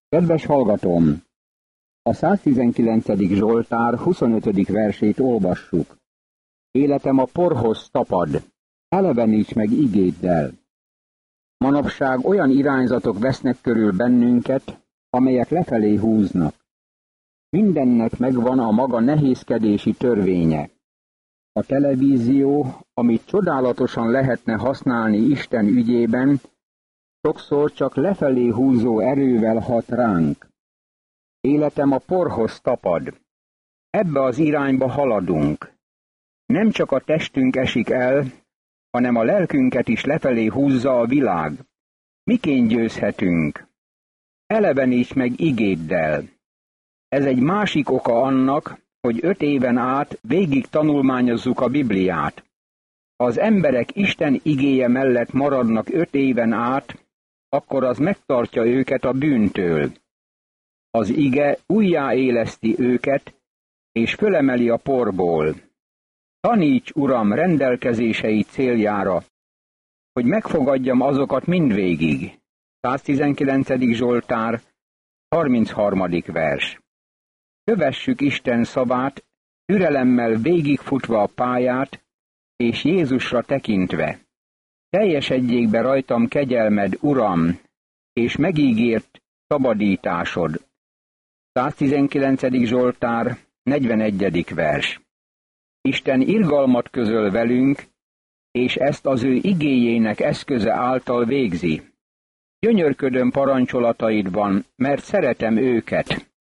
Kedves hallgatóm! A 119. Zsoltár 25. versét olvassuk. Életem a porhoz tapad, eleveníts meg igéddel. Manapság olyan irányzatok vesznek körül bennünket, amelyek lefelé húznak. Mindennek megvan a maga nehézkedési törvénye. A televízió, amit csodálatosan lehetne használni Isten ügyében, sokszor csak lefelé húzó erővel hat ránk. Életem a porhoz tapad. Ebbe az irányba haladunk. Nem csak a testünk esik el, hanem a lelkünket is lefelé húzza a világ. Miként győzhetünk? Eleveníts meg igéddel. Ez egy másik oka annak, hogy 5 éven át végig tanulmányozzuk a Bibliát. Ha az emberek Isten igéje mellett maradnak 5 éven át, akkor az megtartja őket a bűntől. Az ige újjáéleszti őket, és fölemeli a porból. Taníts, Uram, rendelkezései céljára, hogy megfogadjam azokat mindvégig. 119. Zsoltár, 33. vers. Kövessük Isten szavát, türelemmel végigfutva a pályát, és Jézusra tekintve. Teljesedjék be rajtam kegyelmed, Uram, és megígért szabadításod. 119. Zsoltár, 41. vers. Isten irgalmat közöl velünk, és ezt az ő igéjének eszköze által végzi. Gyönyörködöm parancsolataidban, mert szeretem őket.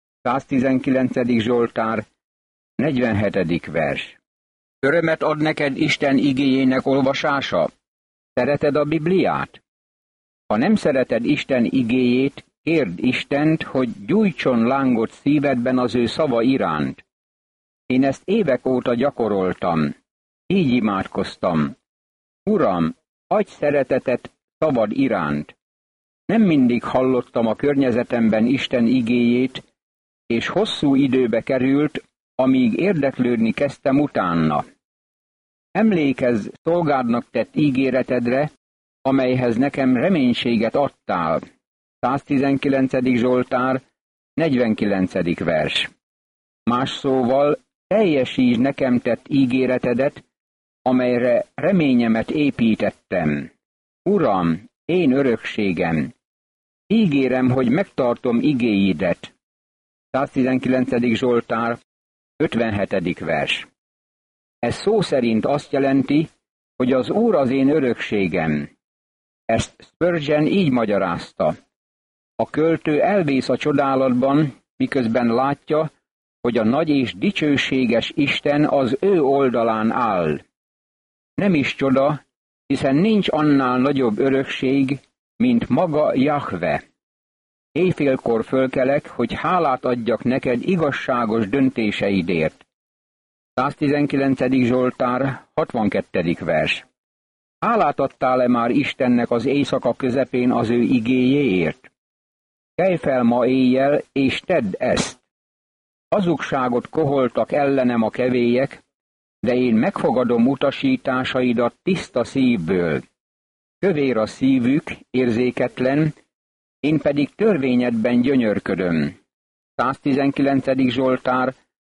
119. Zsoltár, 47. vers. Örömet ad neked Isten igéjének olvasása? Szereted a Bibliát? Ha nem szereted Isten igéjét, kérd Istent, hogy gyújtson lángot szívedben az ő szava iránt. Én ezt évek óta gyakoroltam. Így imádkoztam. Uram, adj szeretetet szavad iránt. Nem mindig hallottam a környezetemben Isten igéjét, és hosszú időbe került, amíg érdeklődni kezdtem utána. Emlékezz szolgádnak tett ígéretedre, amelyhez nekem reménységet adtál. 119. Zsoltár, 49. vers. Más szóval, teljesítsd nekem tett ígéretedet, amelyre reményemet építettem. Uram, én örökségem, ígérem, hogy megtartom igéidet. 119. Zsoltár, 57. vers. Ez szó szerint azt jelenti, hogy az Úr az én örökségem. Ezt Spurgeon így magyarázta. A költő elvész a csodálatban, miközben látja, hogy a nagy és dicsőséges Isten az ő oldalán áll. Nem is csoda, hiszen nincs annál nagyobb örökség, mint maga Jahve. Éjfélkor fölkelek, hogy hálát adjak neked igazságos döntéseidért. 119. Zsoltár, 62. vers. Hálát adtál-e már Istennek az éjszaka közepén az ő igéjéért? Kelj fel ma éjjel, és tedd ezt. Hazugságot koholtak ellenem a kevélyek, de én megfogadom utasításaidat tiszta szívből. Kövér a szívük, érzéketlen, én pedig törvényedben gyönyörködöm. 119. Zsoltár,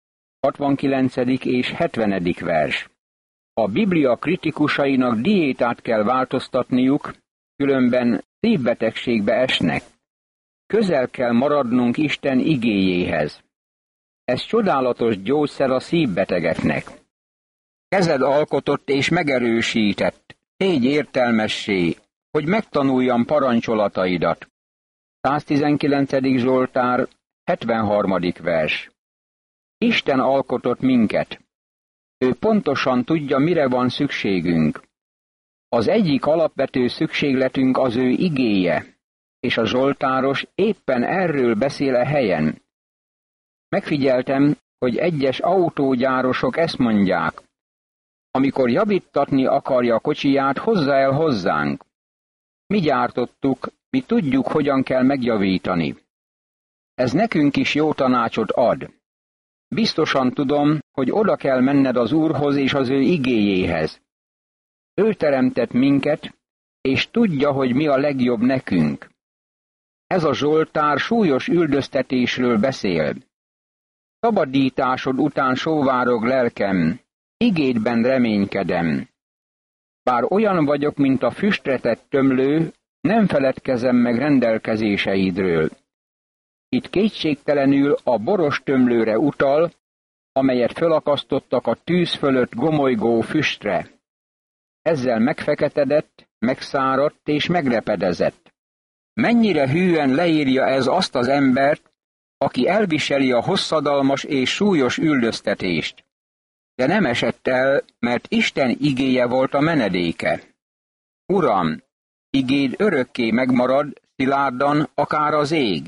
69. és 70. vers. A Biblia kritikusainak diétát kell változtatniuk, különben szívbetegségbe esnek. Közel kell maradnunk Isten igéjéhez. Ez csodálatos gyógyszer a szívbetegeknek. Kezed alkotott és megerősített, tégy értelmessé, hogy megtanuljam parancsolataidat. 119. Zsoltár, 73. vers. Isten alkotott minket. Ő pontosan tudja, mire van szükségünk. Az egyik alapvető szükségletünk az ő igéje, és a zsoltáros éppen erről beszél a helyen. Megfigyeltem, hogy egyes autógyárosok ezt mondják. Amikor javíttatni akarja a kocsiját, hozza el hozzánk. Mi gyártottuk, mi tudjuk, hogyan kell megjavítani. Ez nekünk is jó tanácsot ad. Biztosan tudom, hogy oda kell menned az Úrhoz és az ő igéjéhez. Ő teremtett minket, és tudja, hogy mi a legjobb nekünk. Ez a Zsoltár súlyos üldöztetésről beszél. Szabadításod után sóvárog lelkem, igédben reménykedem. Bár olyan vagyok, mint a füstretett tömlő, nem feledkezem meg rendelkezéseidről. Itt kétségtelenül a boros tömlőre utal, amelyet fölakasztottak a tűz fölött gomolygó füstre. Ezzel megfeketedett, megszáradt és megrepedezett. Mennyire hűen leírja ez azt az embert, aki elviseli a hosszadalmas és súlyos üldöztetést. De nem esett el, mert Isten igéje volt a menedéke. Uram, igéd örökké megmarad, szilárdan, akár az ég.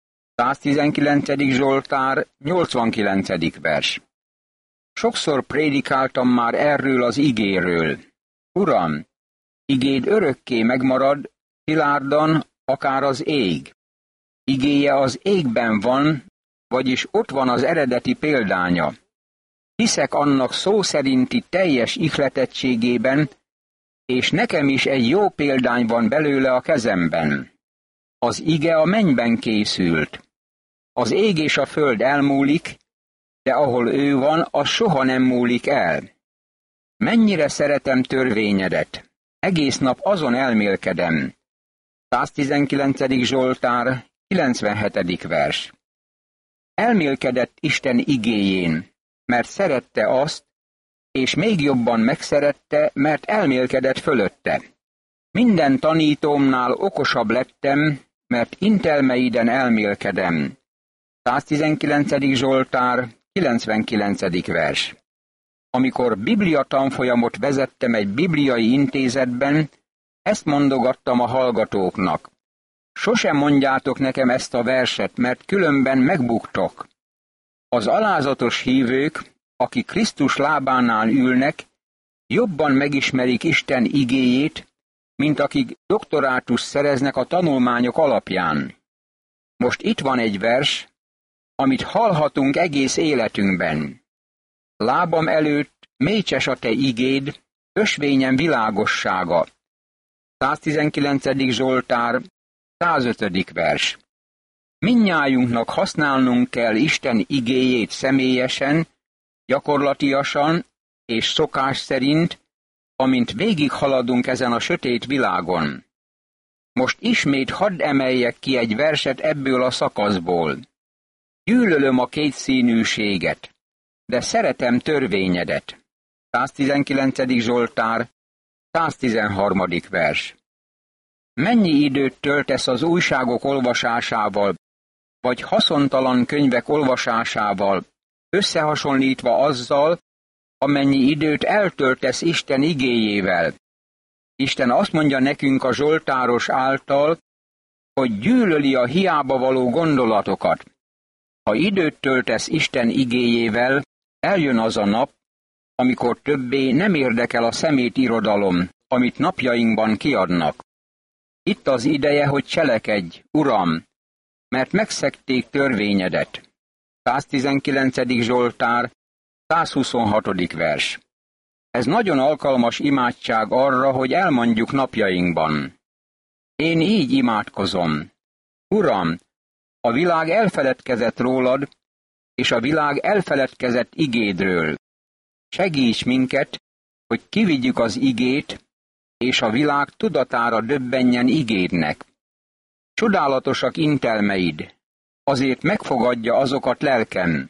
119. Zsoltár, 89. vers. Sokszor prédikáltam már erről az igéről. Uram, igéd örökké megmarad, szilárdan, akár az ég. Igéje az égben van, vagyis ott van az eredeti példánya. Hiszek annak szó szerinti teljes ihletettségében, és nekem is egy jó példány van belőle a kezemben. Az ige a mennyben készült. Az ég és a föld elmúlik, de ahol ő van, az soha nem múlik el. Mennyire szeretem törvényedet, egész nap azon elmélkedem. 119. Zsoltár, 97. vers. Elmélkedett Isten igéjén, mert szerette azt, és még jobban megszerette, mert elmélkedett fölötte. Minden tanítómnál okosabb lettem, mert intelmeiden elmélkedem. 119. Zsoltár, 99. vers. Amikor bibliatanfolyamot vezettem egy bibliai intézetben, ezt mondogattam a hallgatóknak. Sosem mondjátok nekem ezt a verset, mert különben megbuktok. Az alázatos hívők, akik Krisztus lábánál ülnek, jobban megismerik Isten igéjét, mint akik doktorátust szereznek a tanulmányok alapján. Most itt van egy vers, amit hallhatunk egész életünkben. Lábam előtt mécses a te igéd, ösvényem világossága. 119. Zsoltár, 105. vers. Mindnyájunknak használnunk kell Isten igéjét személyesen, gyakorlatiasan és szokás szerint, amint végighaladunk ezen a sötét világon. Most ismét hadd emeljek ki egy verset ebből a szakaszból. Gyűlölöm a kétszínűséget, de szeretem törvényedet. 119. Zsoltár, 113. vers. Mennyi időt töltesz az újságok olvasásával, vagy haszontalan könyvek olvasásával, összehasonlítva azzal, amennyi időt eltöltesz Isten igéjével? Isten azt mondja nekünk a zsoltáros által, hogy gyűlöli a hiába való gondolatokat. Ha időt töltesz Isten igéjével, eljön az a nap, amikor többé nem érdekel a szemétirodalom, amit napjainkban kiadnak. Itt az ideje, hogy cselekedj, Uram, mert megszegték törvényedet. 119. Zsoltár, 126. vers. Ez nagyon alkalmas imádság arra, hogy elmondjuk napjainkban. Én így imádkozom. Uram, a világ elfeledkezett rólad, és a világ elfeledkezett igédről. Segíts minket, hogy kivigyük az igét, és a világ tudatára döbbenjen igédnek. Csodálatosak intelmeid, azért megfogadja azokat lelkem.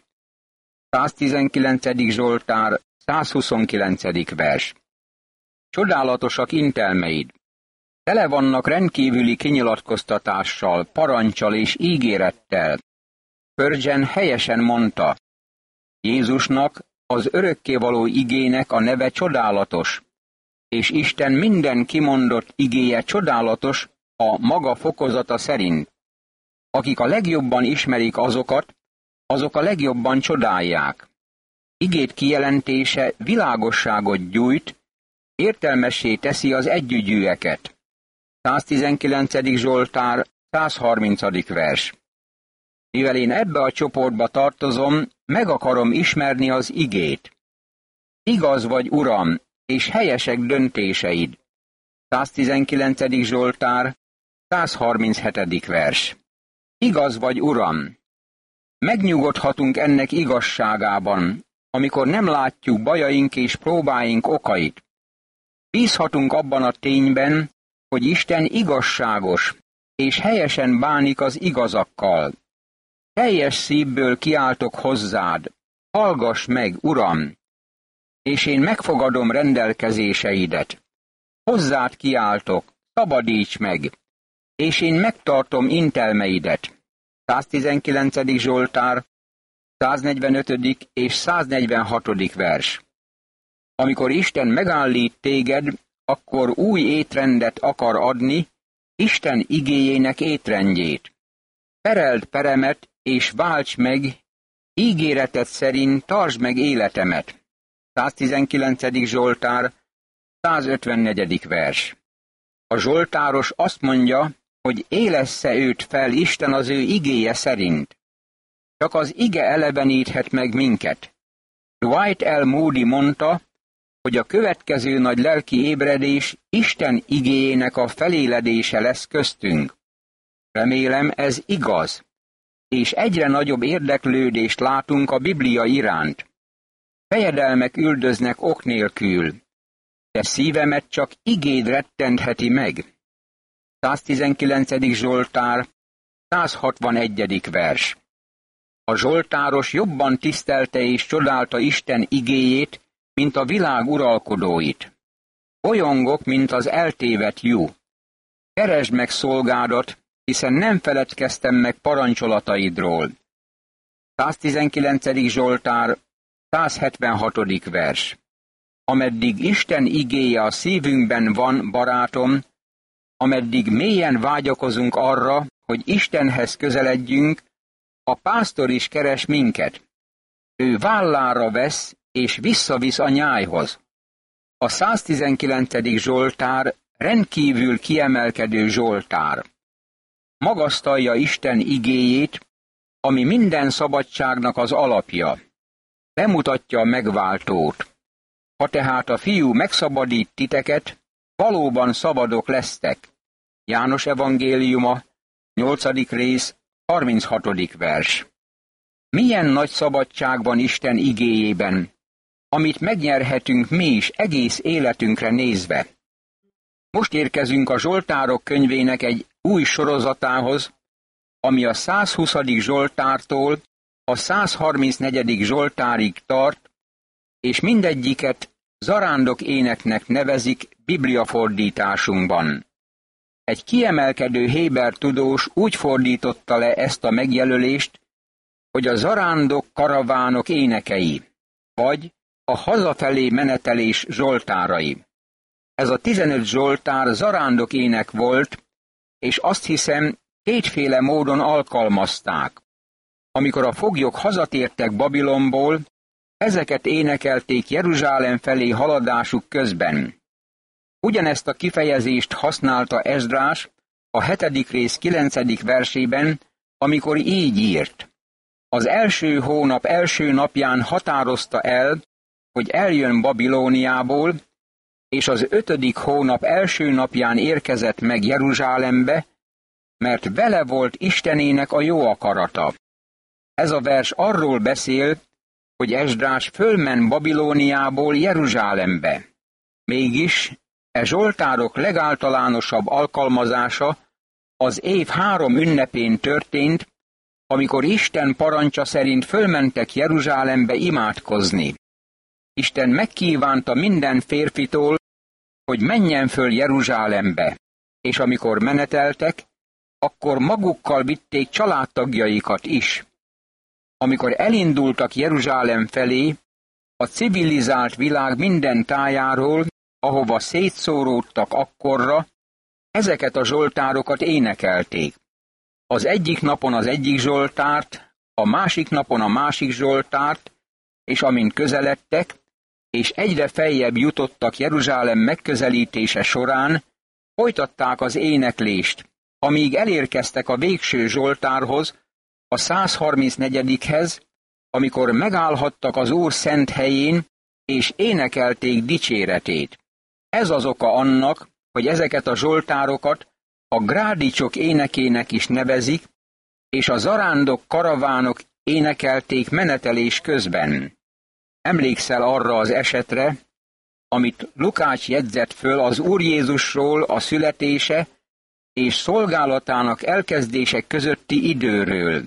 119. Zsoltár, 129. vers. Csodálatosak intelmeid. Tele vannak rendkívüli kinyilatkoztatással, parancsal és ígérettel. Spurgeon helyesen mondta, Jézusnak, az örökkévaló igének a neve csodálatos, és Isten minden kimondott igéje csodálatos a maga fokozata szerint. Akik a legjobban ismerik azokat, azok a legjobban csodálják. Igét kijelentése világosságot gyújt, értelmessé teszi az együgyűeket. 119. Zsoltár, 130. vers. Mivel én ebbe a csoportba tartozom, meg akarom ismerni az igét. Igaz vagy, Uram, és helyesek döntéseid. 119. Zsoltár, 137. vers. Igaz vagy, Uram! Megnyugodhatunk ennek igazságában, amikor nem látjuk bajaink és próbáink okait. Bízhatunk abban a tényben, hogy Isten igazságos, és helyesen bánik az igazakkal. Teljes szívből kiáltok hozzád, hallgass meg, Uram, és én megfogadom rendelkezéseidet. Hozzád kiáltok, szabadíts meg, és én megtartom intelmeidet. 119. Zsoltár, 145. és 146. vers. Amikor Isten megállít téged, akkor új étrendet akar adni, Isten igéjének étrendjét. Pereld peremet, és válts meg, ígéreted szerint tartsd meg életemet. 119. Zsoltár, 154. vers. A zsoltáros azt mondja, hogy élessze őt fel Isten az ő igéje szerint. Csak az ige eleveníthet meg minket. Dwight L. Moody mondta, hogy a következő nagy lelki ébredés Isten igéjének a feléledése lesz köztünk. Remélem, ez igaz, és egyre nagyobb érdeklődést látunk a Biblia iránt. Fejedelmek üldöznek ok nélkül, de szívemet csak igéd rettentheti meg. 119. Zsoltár, 161. vers. A zsoltáros jobban tisztelte és csodálta Isten igéjét, mint a világ uralkodóit. Bolyongok, mint az eltévedt juh. Keresd meg szolgádat, hiszen nem feledkeztem meg parancsolataidról. 119. Zsoltár, 176. vers. Ameddig Isten igéje a szívünkben van, barátom, ameddig mélyen vágyakozunk arra, hogy Istenhez közeledjünk, a pásztor is keres minket. Ő vállára vesz, és visszavisz a nyájhoz. A 119. Zsoltár rendkívül kiemelkedő zsoltár. Magasztalja Isten igéjét, ami minden szabadságnak az alapja. Bemutatja a megváltót. Ha tehát a fiú megszabadít titeket, valóban szabadok lesztek. János evangéliuma, 8. rész, 36. vers. Milyen nagy szabadság van Isten igéjében, amit megnyerhetünk mi is egész életünkre nézve. Most érkezünk a Zsoltárok könyvének egy új sorozatához, ami a 120. Zsoltártól a 134. Zsoltárig tart, és mindegyiket zarándok éneknek nevezik bibliafordításunkban. Egy kiemelkedő héber tudós úgy fordította le ezt a megjelölést, hogy a zarándok karavánok énekei, vagy a hazafelé menetelés zsoltárai. Ez a 15 zsoltár zarándok ének volt, és azt hiszem, kétféle módon alkalmazták. Amikor a foglyok hazatértek Babilonból, ezeket énekelték Jeruzsálem felé haladásuk közben. Ugyanezt a kifejezést használta Esdrás a 7. rész 9. versében, amikor így írt. Az első hónap első napján határozta el, hogy eljön Babilóniából, és az 5. hónap első napján érkezett meg Jeruzsálembe, mert vele volt Istenének a jó akarata. Ez a vers arról beszél, hogy Esdrás fölmen Babilóniából Jeruzsálembe. Mégis zsoltárok legáltalánosabb alkalmazása az év 3 ünnepén történt, amikor Isten parancsa szerint fölmentek Jeruzsálembe imádkozni. Isten megkívánta minden férfitól, hogy menjen föl Jeruzsálembe, és amikor meneteltek, akkor magukkal vitték családtagjaikat is. Amikor elindultak Jeruzsálem felé, a civilizált világ minden tájáról, ahova szétszóródtak akkorra, ezeket a zsoltárokat énekelték. Az egyik napon az egyik zsoltárt, a másik napon a másik zsoltárt, és amint közeledtek, és egyre feljebb jutottak Jeruzsálem megközelítése során, folytatták az éneklést, amíg elérkeztek a végső zsoltárhoz, a 134-hez, amikor megállhattak az Úr szent helyén, és énekelték dicséretét. Ez az oka annak, hogy ezeket a zsoltárokat a grádicsok énekének is nevezik, és a zarándok karavánok énekelték menetelés közben. Emlékszel arra az esetre, amit Lukács jegyzett föl az Úr Jézusról, a születése és szolgálatának elkezdése közötti időről.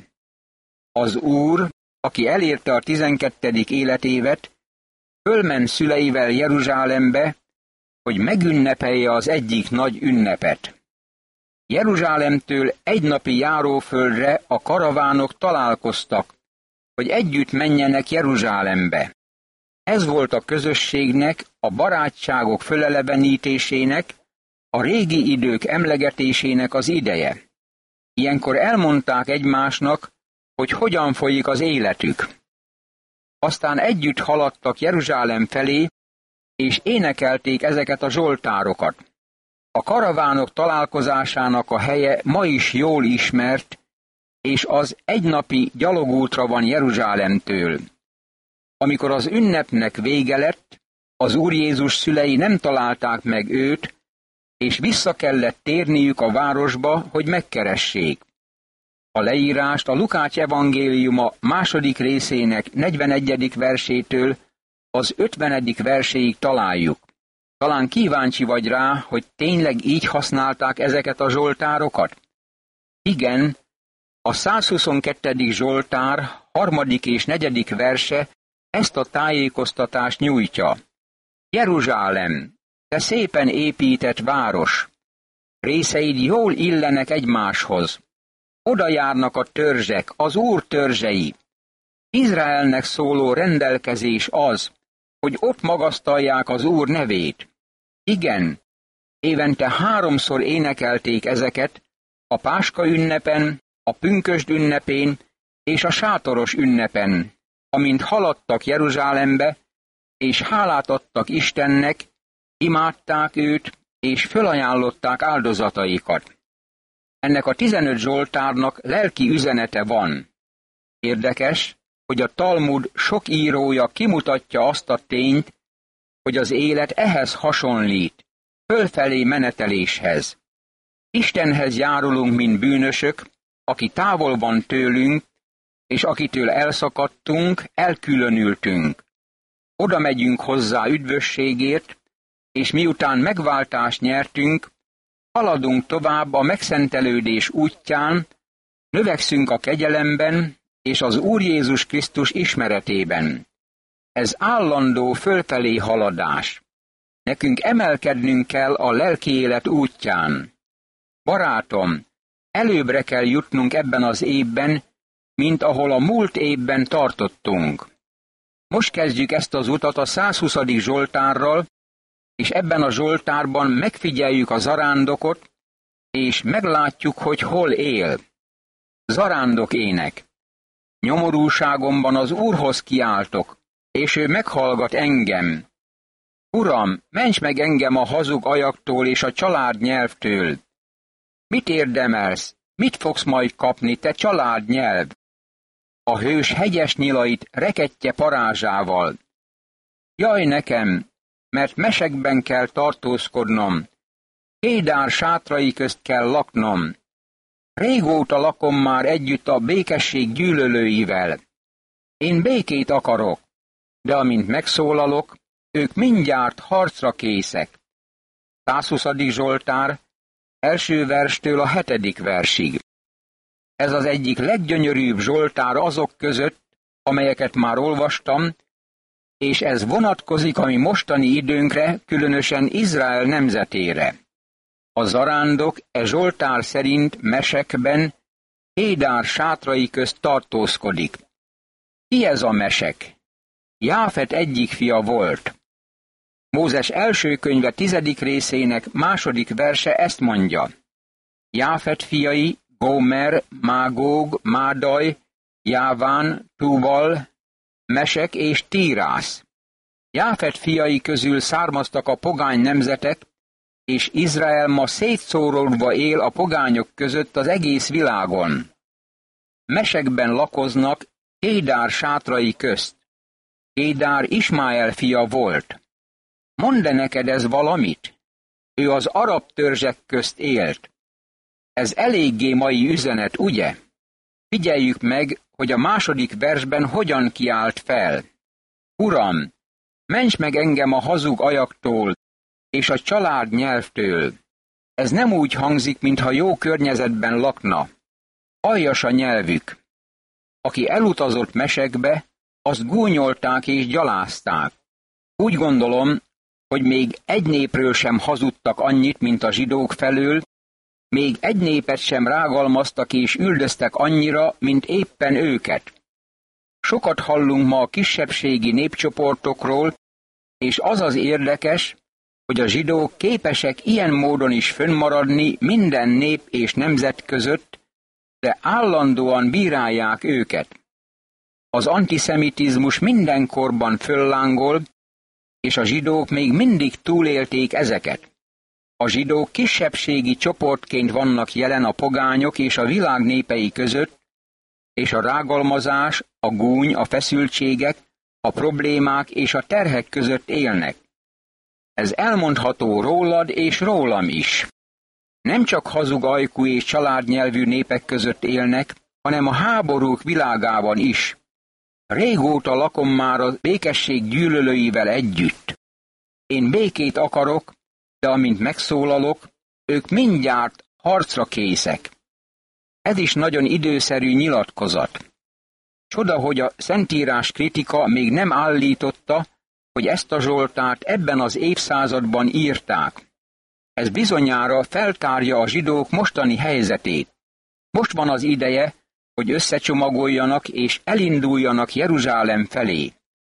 Az Úr, aki elérte a 12. életévet, fölment szüleivel Jeruzsálembe, hogy megünnepelje az egyik nagy ünnepet. Jeruzsálemtől egy napi járóföldre a karavánok találkoztak, hogy együtt menjenek Jeruzsálembe. Ez volt a közösségnek, a barátságok fölelevenítésének, a régi idők emlegetésének az ideje. Ilyenkor elmondták egymásnak, hogy hogyan folyik az életük. Aztán együtt haladtak Jeruzsálem felé, és énekelték ezeket a zsoltárokat. A karavánok találkozásának a helye ma is jól ismert, és az egynapi gyalogútra van Jeruzsálemtől. Amikor az ünnepnek vége lett, az Úr Jézus szülei nem találták meg őt, és vissza kellett térniük a városba, hogy megkeressék. A leírást a Lukács evangéliuma 2. részének 41. versétől az 50. verséig találjuk. Talán kíváncsi vagy rá, hogy tényleg így használták ezeket a zsoltárokat? Igen, a 122. zsoltár 3. és 4. verse ezt a tájékoztatást nyújtja. Jeruzsálem, te szépen épített város, részeid jól illenek egymáshoz. Oda járnak a törzsek, az Úr törzsei. Izraelnek szóló rendelkezés az, hogy ott magasztalják az Úr nevét. Igen, évente 3-szor énekelték ezeket, a Páska ünnepen, a Pünkösd ünnepén és a Sátoros ünnepen, amint haladtak Jeruzsálembe, és hálát adtak Istennek, imádták őt, és fölajánlották áldozataikat. Ennek a 15 zsoltárnak lelki üzenete van. Érdekes, hogy a Talmud sok írója kimutatja azt a tényt, hogy az élet ehhez hasonlít, fölfelé meneteléshez. Istenhez járulunk, mint bűnösök, aki távol van tőlünk, és akitől elszakadtunk, elkülönültünk. Oda megyünk hozzá üdvösségért, és miután megváltást nyertünk, haladunk tovább a megszentelődés útján, növekszünk a kegyelemben és az Úr Jézus Krisztus ismeretében. Ez állandó fölfelé haladás. Nekünk emelkednünk kell a lelki élet útján. Barátom, előbbre kell jutnunk ebben az évben, mint ahol a múlt évben tartottunk. Most kezdjük ezt az utat a 120. zsoltárral, és ebben a zsoltárban megfigyeljük a zarándokot, és meglátjuk, hogy hol él. Zarándok ének. Nyomorúságomban az Úrhoz kiáltok, és ő meghallgat engem. Uram, ments meg engem a hazug ajaktól és a család nyelvtől. Mit érdemelsz? Mit fogsz majd kapni, te család nyelv? A hős hegyes nyilait rekettye parázsával. Jaj nekem, mert mesekben kell tartózkodnom, Kédár sátrai közt kell laknom. Régóta lakom már együtt a békesség gyűlölőivel. Én békét akarok, de amint megszólalok, ők mindjárt harcra készek. 120. zsoltár, 1. verstől a 7. versig. Ez az egyik leggyönyörűbb zsoltár azok között, amelyeket már olvastam, és ez vonatkozik a mi mostani időnkre, különösen Izrael nemzetére. A zarándok zsoltár szerint Mesekben, Kédár sátrai közt tartózkodik. Ki ez a Mesek? Jáfet egyik fia volt. Mózes első könyve 10. részének 2. verse ezt mondja. Jáfet fiai Gómer, Mágóg, Mádaj, Jáván, Túval, Mesek és Tírász. Jáfet fiai közül származtak a pogány nemzetek, és Izrael ma szétszóródva él a pogányok között az egész világon. Mesekben lakoznak Kédár sátrai közt. Kédár Ismáel fia volt. Mondd neked ez valamit? Ő az arab törzsek közt élt. Ez eléggé mai üzenet, ugye? Figyeljük meg, hogy a második versben hogyan kiált fel. Uram, ments meg engem a hazug ajaktól és a család nyelvtől. Ez nem úgy hangzik, mintha jó környezetben lakna. Aljas a nyelvük. Aki elutazott mesekbe, azt gúnyolták és gyalázták. Úgy gondolom, hogy még egy népről sem hazudtak annyit, mint a zsidók felől, még egy népet sem rágalmaztak és üldöztek annyira, mint éppen őket. Sokat hallunk ma a kisebbségi népcsoportokról, és az az érdekes, hogy a zsidók képesek ilyen módon is fönnmaradni minden nép és nemzet között, de állandóan bírálják őket. Az antiszemitizmus mindenkorban föllángol, és a zsidók még mindig túlélték ezeket. A zsidók kisebbségi csoportként vannak jelen a pogányok és a világ népei között, és a rágalmazás, a gúny, a feszültségek, a problémák és a terhek között élnek. Ez elmondható rólad és rólam is. Nem csak hazug ajkú és családnyelvű népek között élnek, hanem a háborúk világában is. Régóta lakom már a békesség gyűlölőivel együtt. Én békét akarok, de amint megszólalok, ők mindjárt harcra készek. Ez is nagyon időszerű nyilatkozat. Csoda, hogy a Szentírás kritika még nem állította, hogy ezt a Zsoltárt ebben az évszázadban írták. Ez bizonyára feltárja a zsidók mostani helyzetét. Most van az ideje, hogy összecsomagoljanak és elinduljanak Jeruzsálem felé.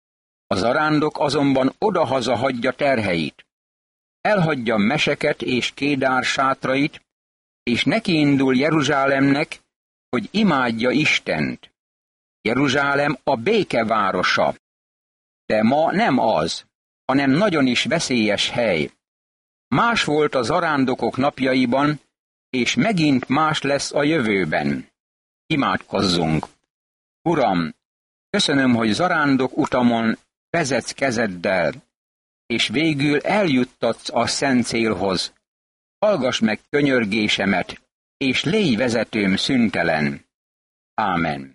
A zarándok azonban odahaza hagyja terheit. Elhagyja Meseket és Kédár sátrait, és nekiindul Jeruzsálemnek, hogy imádja Istent. Jeruzsálem a béke városa, de ma nem az, hanem nagyon is veszélyes hely. Más volt a zarándokok napjaiban, és megint más lesz a jövőben. Imádkozzunk! Uram, köszönöm, hogy zarándok utamon vezetsz kezeddel, és végül eljuttatsz a szent célhoz. Hallgass meg könyörgésemet, és légy vezetőm szüntelen. Ámen.